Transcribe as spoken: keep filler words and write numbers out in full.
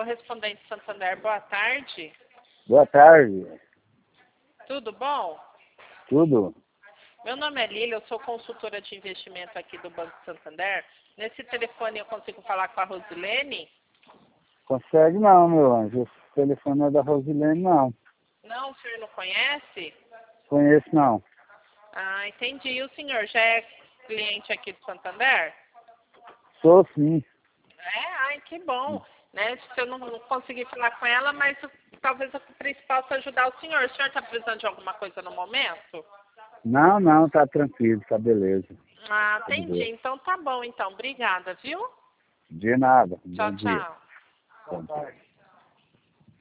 correspondente Santander, boa tarde. Boa tarde. Tudo bom? Tudo? Meu nome é Lília, eu sou consultora de investimento aqui do Banco Santander. Nesse telefone eu consigo falar com a Rosilene? Consegue não, meu anjo. Esse telefone é da Rosilene, não. Não, o senhor não conhece? Conheço não. Ah, entendi. E o senhor já é cliente aqui do Santander? Sou sim. É? Ai, que bom. Né? Se eu não não conseguir falar com ela, mas talvez o principal seja ajudar o senhor. O senhor está precisando de alguma coisa no momento? Não, não, tá tranquilo, tá beleza. Ah, Tudo entendi. bem. Então tá bom, então. Obrigada, viu? De nada. Tchau, Bom dia. tchau. Bom dia.